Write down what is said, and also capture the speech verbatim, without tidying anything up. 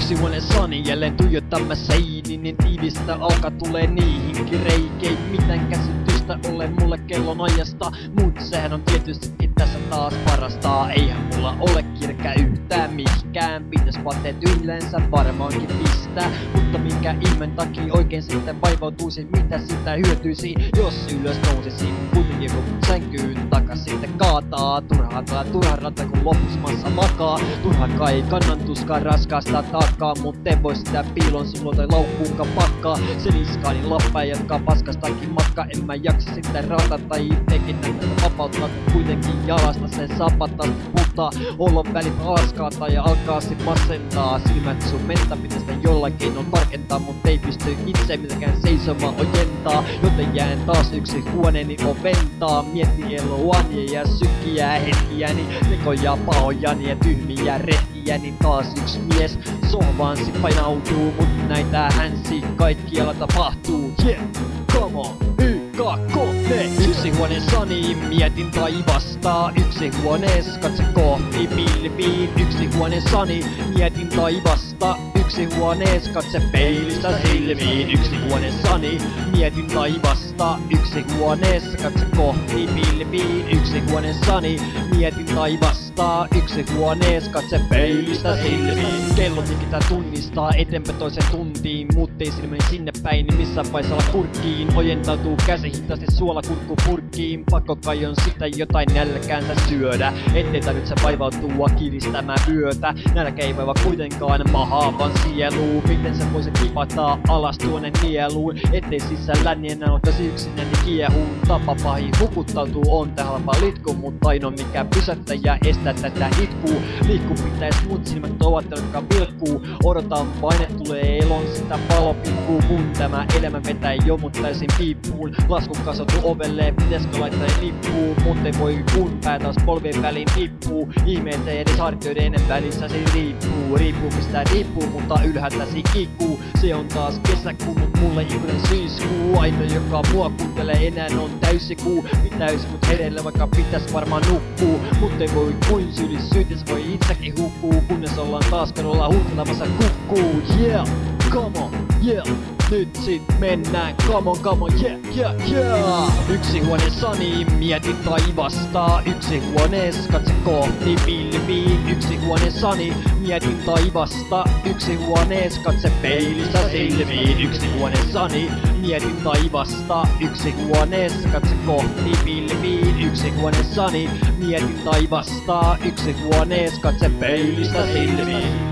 Yksi huone Sani jälleen tuijottaa seiniin, niin tiivistä alkaa tulee niihinkin reikein. Mitään käsitystä ole mulle kellon ajasta, mut sehän on tietysti tässä taas parasta. Eihän mulla ole kirkää yhtään mikään, pitäis vaatteet yleensä varmaankin pistää. Mutta minkä ihmeen takia oikein sitten vaivautuisin, mitä sitä hyötyisi, jos ylös nousisin. Kuitenkin kun sänkyyn takas sitten kaataa, turhaan tää turhaan ranta kun loppusmassa makaa. Turhaan kai kannan tuskaa raskaasta taakkaa, mut en voi sitä piilon sulla tai laukkuunkaan pakkaa. Se niskaani lappaa jatkaa paskastakin matka, en mä jaksa sitten raata tai ittekin näitä vapauttaa, kun kuitenkin jalasta sen sapata. Mutta olon välit askaata ja alkaa sit masentaa. Silmät sun mentä pitäis jollain keinoin tarkentaa, mut ei pysty itse mitenkään seisomaan ojentaa. Joten jään taas yksi huoneeni oventaa. Mietin eloani ja sykkiä hetkiäni, tekoja pahojani ja tyhmiä retkiäni. Taas yksi mies sohvaansi painautuu, mut näitä hänsi kaikkialla tapahtuu. Yeah, come on, y kakone. Yksi huone Sani, mietin taivasta. Yksi huonees, katse kohti pilviin. Yksi huone Sani, mietin taivasta. Yksi huonees, katse peilistä silmiin. Yksi huone Sani, mietin taivasta. Yksi huonees, katse kohti pilviin. Yksi huone Sani, mietin taivasta. Yksi huonees, katse peilistä silmiin. Kello tikitää tunnistaa eteenpäin toisen tuntiin, mut ei silmäni sinne päin, niin missään vaiheessa olla kurkkiin. Ojentautuu käsi hitaasti suolakurkku purkkiin. Pakko kai on sitä jotain nälkäänsä syödä, ettei tää nyt se vaivautua kiristämään vyötä. Nälkä ei vaiva kuitenkaan mahaa vaan sieluun. Miten sä voisit kipata alas tuonne nieluun, ettei sisällä niin enää ottaisi yksinäni kiehuun. Tapa pahin hukuttautuu on tää halpa litku, mut ainoa mikä pysäyttää ja estää tätä itkuu. Liikku pitäis mut silmät ovat jotka vilkkuu. Odotan vain et tulee elon sitä valo pilkkuu. Mun tämä elämä vetää jo mut täysin piippuun. Lasku kasautuu ovelle, pitäiskö laittaa lippuun, mut ei voi kun pää taas polvien väliin tippuu. Ihmeet ei edes hartioiden välissä se riippuu. Riippuu mistä riippuu, mutta ylhäältä se kikkuu. Se on taas kesäkuu, mut mulle ikuinen syyskuu. Ainoa joka mua kuuntelee enää on täysikuu. Pitäis mut hereillä vaikka pitäis varmaan nukkuu, mut ei voi kuin syyllisyytes voi itsekin hukkuu. Kunnes ollaan taas kadulla huutelemassa kukkuu. Yeah, come on, yeah. Nyt sit mennään, come on, come on, yeah, yeah, yeah. Yksi huone Sani, mietin taivasta. Yksi huonees, katse kohti pilviin. Yksi huone Sani, mietin taivasta. Yksi huonees, katse peilistä silmiin. Yksi huone Sani, mietin taivasta. Yksi huonees, katse kohti pilviin. Yksi huone Sani, mietin taivasta. Yksi huonees, katse peilistä silmiin.